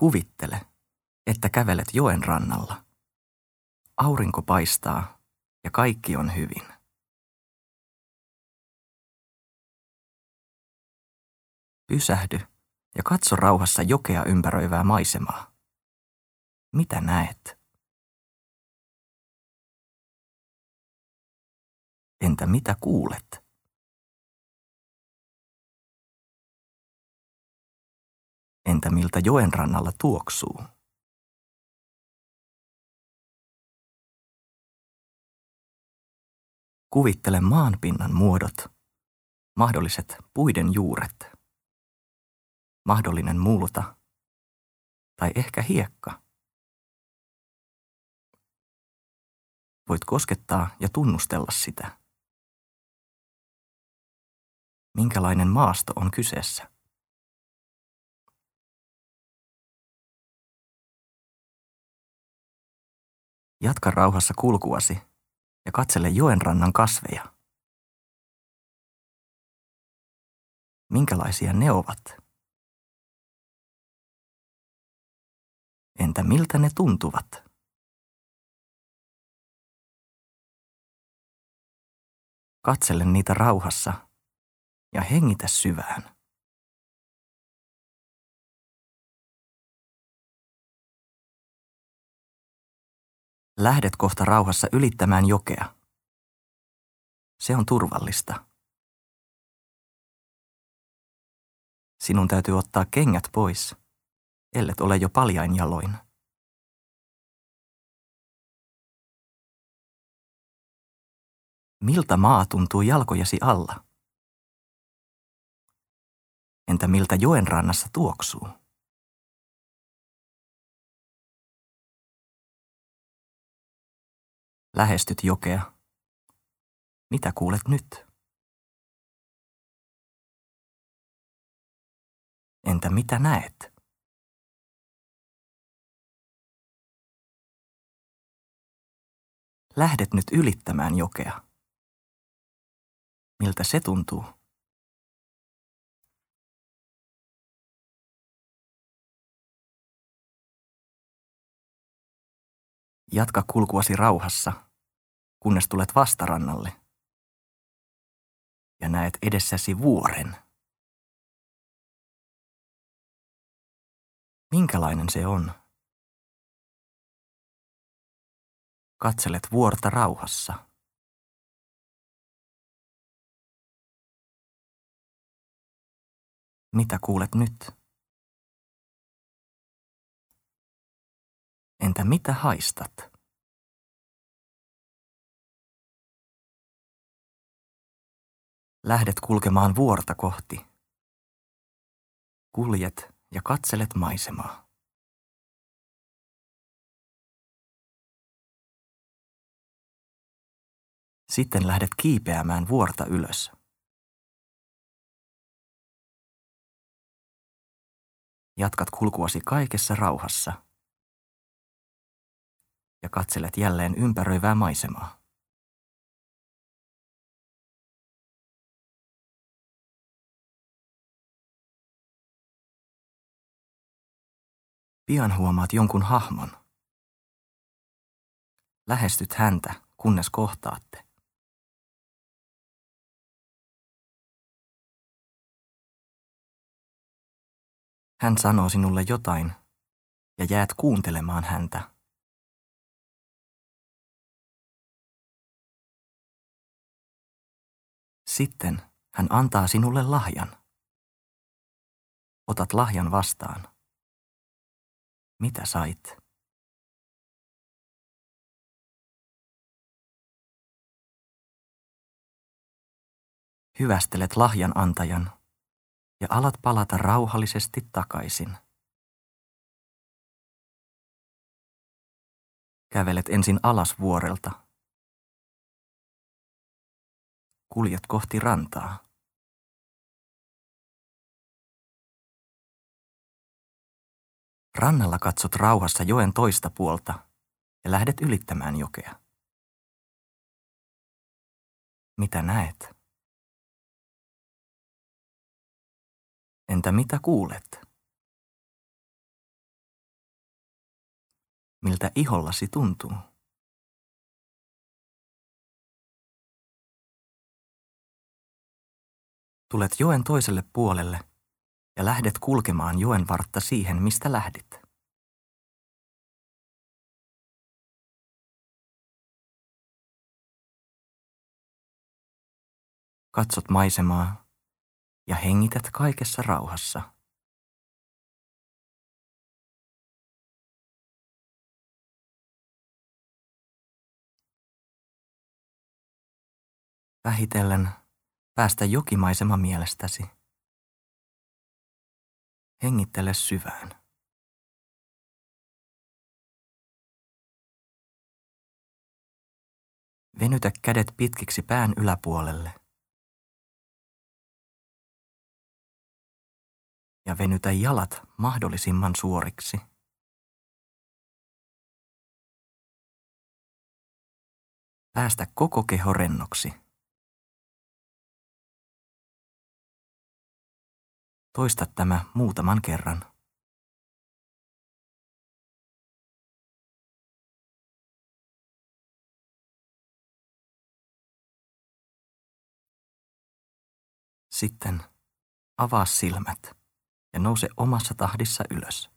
Kuvittele, että kävelet joen rannalla. Aurinko paistaa ja kaikki on hyvin. Pysähdy ja katso rauhassa jokea ympäröivää maisemaa. Mitä näet? Entä mitä kuulet? Entä miltä joen rannalla tuoksuu? Kuvittele maanpinnan muodot, mahdolliset puiden juuret, mahdollinen multa tai ehkä hiekka. Voit koskettaa ja tunnustella sitä. Minkälainen maasto on kyseessä? Jatka rauhassa kulkuasi ja katsele joen rannan kasveja. Minkälaisia ne ovat? Entä miltä ne tuntuvat? Katsele niitä rauhassa ja hengitä syvään. Lähdet kohta rauhassa ylittämään jokea. Se on turvallista. Sinun täytyy ottaa kengät pois, ellet ole jo paljain jaloin. Miltä maa tuntuu jalkojesi alla? Entä miltä joen rannassa tuoksuu? Lähestyt jokea. Mitä kuulet nyt? Entä mitä näet? Lähdet nyt ylittämään jokea. Miltä se tuntuu? Jatka kulkuasi rauhassa, kunnes tulet vastarannalle ja näet edessäsi vuoren. Minkälainen se on? Katselet vuorta rauhassa. Mitä kuulet nyt? Entä mitä haistat? Lähdet kulkemaan vuorta kohti. Kuljet ja katselet maisemaa. Sitten lähdet kiipeämään vuorta ylös. Jatkat kulkuasi kaikessa rauhassa ja katselet jälleen ympäröivää maisemaa. Pian huomaat jonkun hahmon. Lähestyt häntä, kunnes kohtaatte. Hän sanoo sinulle jotain ja jäät kuuntelemaan häntä. Sitten hän antaa sinulle lahjan. Otat lahjan vastaan. Mitä sait? Hyvästelet lahjan antajan ja alat palata rauhallisesti takaisin. Kävelet ensin alas vuorelta. Kuljet kohti rantaa. Rannalla katsot rauhassa joen toista puolta ja lähdet ylittämään jokea. Mitä näet? Entä mitä kuulet? miltä ihollasi tuntuu. Tulet joen toiselle puolelle ja lähdet kulkemaan joen vartta siihen, mistä lähdit. Katsot maisemaa ja hengität kaikessa rauhassa. Vähitellen päästä jokimaisema mielestäsi. Hengittele syvään. Venytä kädet pitkiksi pään yläpuolelle. Ja venytä jalat mahdollisimman suoriksi. Päästä koko keho rennoksi. Toista tämä muutaman kerran. Sitten avaa silmät ja nouse omassa tahdissa ylös.